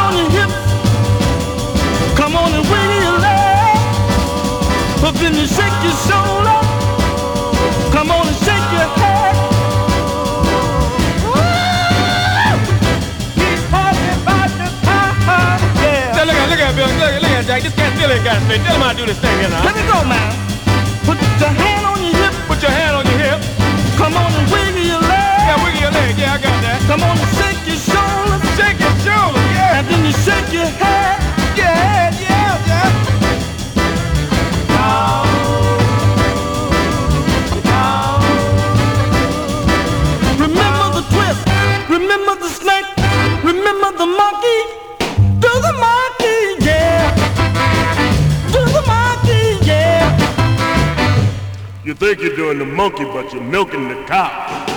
on your hip. Come on and wiggle your leg. But then you shake your shoulder. Come on and shake your head. Woo! He's talking about the time. Yeah. Look at Bill. Look at Jack. This cat still ain't got straight. Tell him how to do this thing here now. Let me go, man. Put your hand on your hip. Put your hand on your hip. Come on and wiggle your leg. Yeah, wiggle your leg. Yeah, I got that. Come on and shake your shoulder. Shake your shoulder. Yeah. And then you shake your head. Yeah, yeah, yeah. Remember the twist. Remember the snake. Remember the monkey. Do the monkey, yeah. Do the monkey, yeah. You think you're doing the monkey, but you're milking the cow.